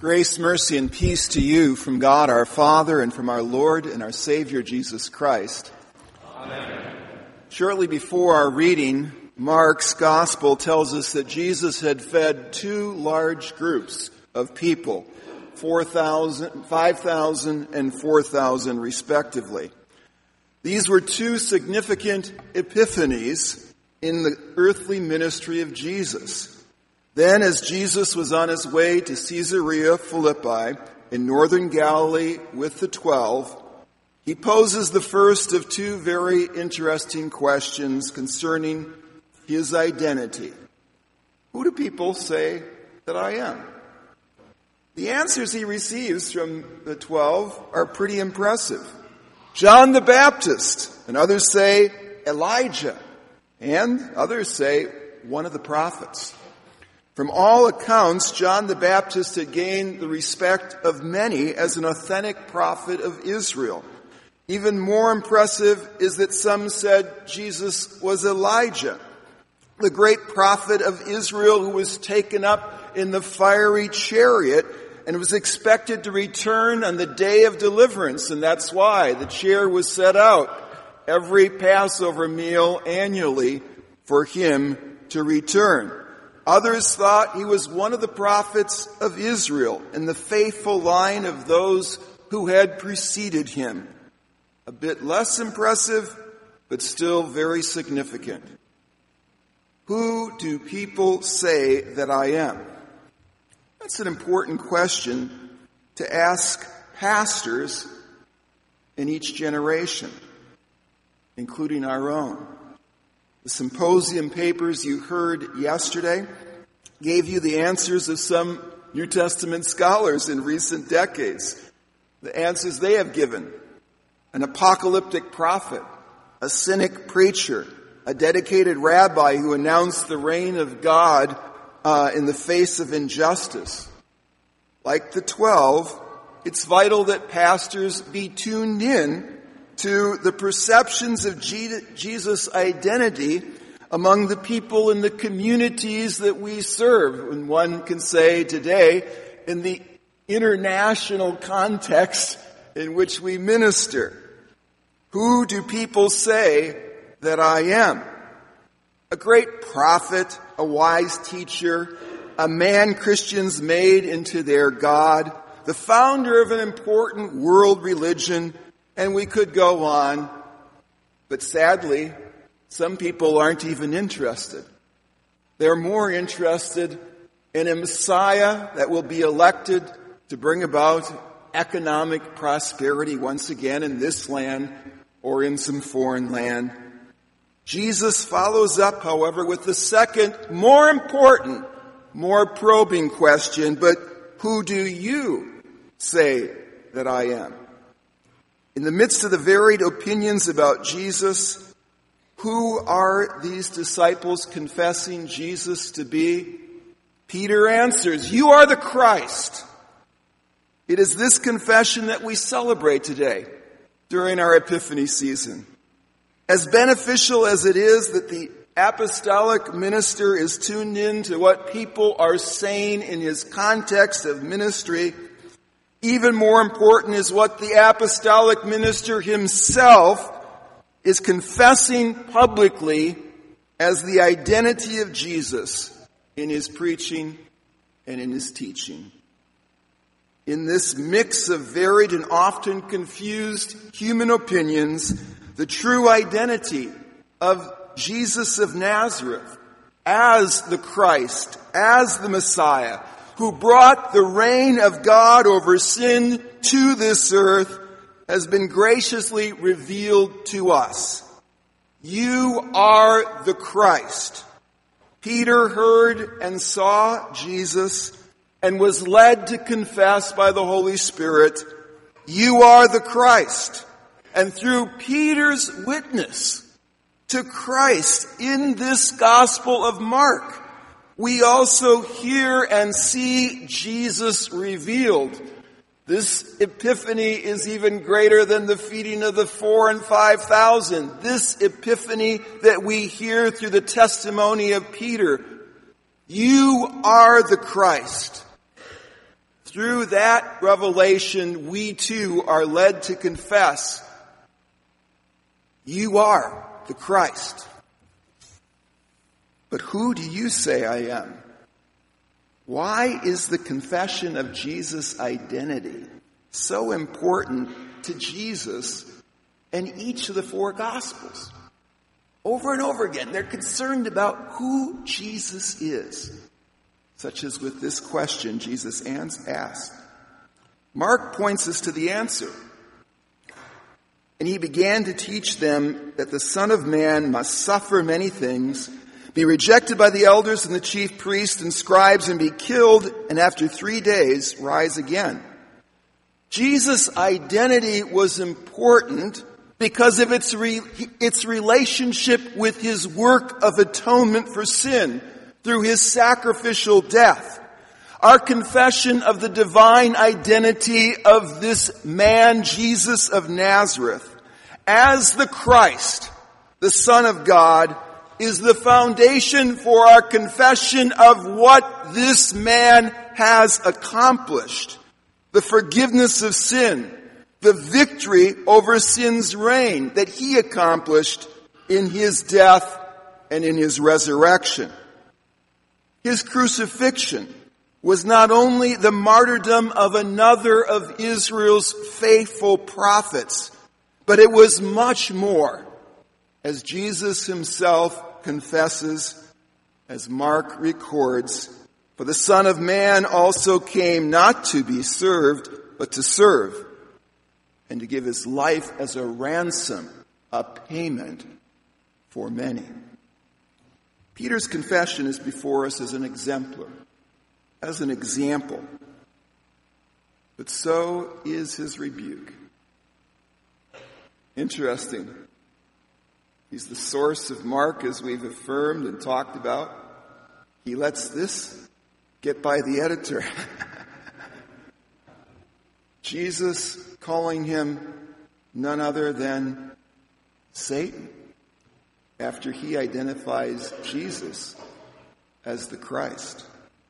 Grace, mercy, and peace to you from God our Father and from our Lord and our Savior Jesus Christ. Amen. Shortly before our reading, Mark's Gospel tells us that Jesus had fed two large groups of people, 5,000 and 4,000 respectively. These were two significant epiphanies in the earthly ministry of Jesus. Then, as Jesus was on his way to Caesarea Philippi in northern Galilee with the 12, he poses the first of two very interesting questions concerning his identity. Who do people say that I am? The answers he receives from the 12 are pretty impressive. John the Baptist, and others say Elijah, and others say one of the prophets. From all accounts, John the Baptist had gained the respect of many as an authentic prophet of Israel. Even more impressive is that some said Jesus was Elijah, the great prophet of Israel who was taken up in the fiery chariot and was expected to return on the day of deliverance. And that's why the chair was set out every Passover meal annually for him to return. Others thought he was one of the prophets of Israel in the faithful line of those who had preceded him. A bit less impressive, but still very significant. Who do people say that I am? That's an important question to ask pastors in each generation, including our own. The symposium papers you heard yesterday gave you the answers of some New Testament scholars in recent decades. The answers they have given: an apocalyptic prophet, a cynic preacher, a dedicated rabbi who announced the reign of God in the face of injustice. Like the 12, it's vital that pastors be tuned in to the perceptions of Jesus' identity among the people in the communities that we serve. And one can say today, in the international context in which we minister. Who do people say that I am? A great prophet, a wise teacher, a man Christians made into their God, the founder of an important world religion, and we could go on, but sadly, some people aren't even interested. They're more interested in a Messiah that will be elected to bring about economic prosperity once again in this land or in some foreign land. Jesus follows up, however, with the second, more important, more probing question, but who do you say that I am? In the midst of the varied opinions about Jesus, who are these disciples confessing Jesus to be? Peter answers, "You are the Christ." It is this confession that we celebrate today during our Epiphany season. As beneficial as it is that the apostolic minister is tuned in to what people are saying in his context of ministry, even more important is what the apostolic minister himself is confessing publicly as the identity of Jesus in his preaching and in his teaching. In this mix of varied and often confused human opinions, the true identity of Jesus of Nazareth as the Christ, as the Messiah, who brought the reign of God over sin to this earth, has been graciously revealed to us. You are the Christ. Peter heard and saw Jesus and was led to confess by the Holy Spirit, "You are the Christ." And through Peter's witness to Christ in this Gospel of Mark, we also hear and see Jesus revealed. This epiphany is even greater than the feeding of the 4,000 and 5,000. This epiphany that we hear through the testimony of Peter. You are the Christ. through that revelation, we too are led to confess, you are the Christ. But who do you say I am? Why is the confession of Jesus' identity so important to Jesus and each of the four Gospels? Over and over again, they're concerned about who Jesus is, such as with this question Jesus asked. Mark points us to the answer. And he began to teach them that the Son of Man must suffer many things, be rejected by the elders and the chief priests and scribes, and be killed, and after 3 days rise again. Jesus' identity was important because of its relationship with his work of atonement for sin through his sacrificial death. Our confession of the divine identity of this man, Jesus of Nazareth, as the Christ, the Son of God, is the foundation for our confession of what this man has accomplished. The forgiveness of sin, the victory over sin's reign that he accomplished in his death and in his resurrection. His crucifixion was not only the martyrdom of another of Israel's faithful prophets, but it was much more, as Jesus himself confesses, as Mark records, for the Son of Man also came not to be served, but to serve, and to give his life as a ransom, a payment for many. Peter's confession is before us as an exemplar, as an example. But so is his rebuke. Interesting. He's the source of Mark, as we've affirmed and talked about. He lets this get by the editor. Jesus calling him none other than Satan, after he identifies Jesus as the Christ.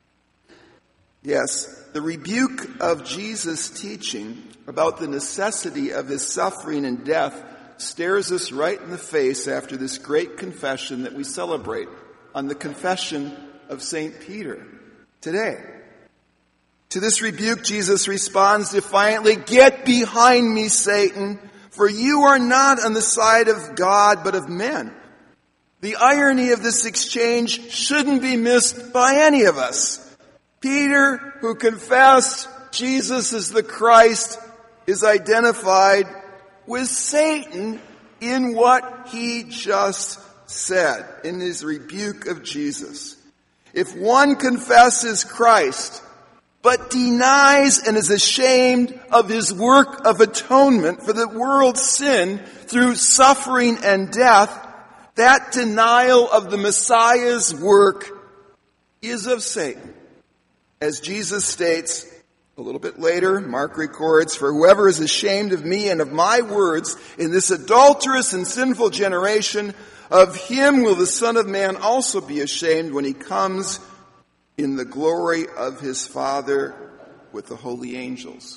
Yes, the rebuke of Jesus' teaching about the necessity of his suffering and death stares us right in the face after this great confession that we celebrate on the confession of St. Peter today. To this rebuke, Jesus responds defiantly, "Get behind me, Satan, for you are not on the side of God, but of men." The irony of this exchange shouldn't be missed by any of us. Peter, who confessed Jesus as the Christ, is identified with Satan in what he just said in his rebuke of Jesus. If one confesses Christ, but denies and is ashamed of his work of atonement for the world's sin through suffering and death, that denial of the Messiah's work is of Satan. As Jesus states a little bit later, Mark records, "For whoever is ashamed of me and of my words in this adulterous and sinful generation, of him will the Son of Man also be ashamed when he comes in the glory of his Father with the holy angels."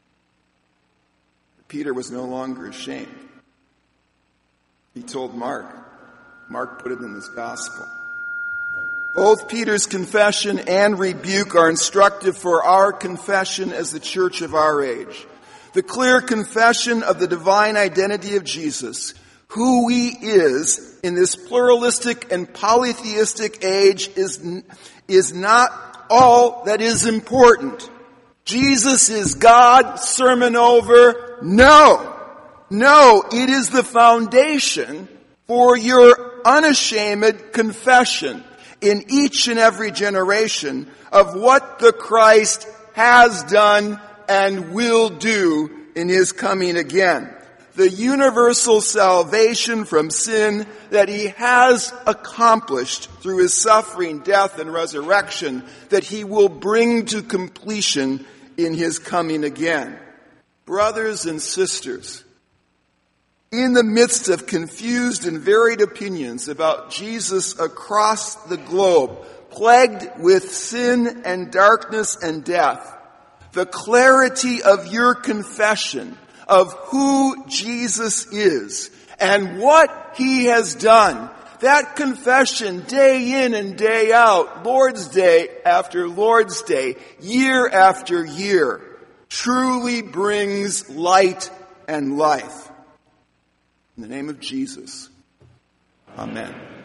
Peter was no longer ashamed. He told Mark. Mark put it in his gospel. Both Peter's confession and rebuke are instructive for our confession as the church of our age. The clear confession of the divine identity of Jesus, who he is in this pluralistic and polytheistic age, is not all that is important. Jesus is God, sermon over. No, it is the foundation for your unashamed confession in each and every generation of what the Christ has done and will do in his coming again. The universal salvation from sin that he has accomplished through his suffering, death, and resurrection, that he will bring to completion in his coming again. Brothers and sisters, in the midst of confused and varied opinions about Jesus across the globe, plagued with sin and darkness and death, the clarity of your confession of who Jesus is and what he has done, that confession day in and day out, Lord's Day after Lord's Day, year after year, truly brings light and life. In the name of Jesus, amen.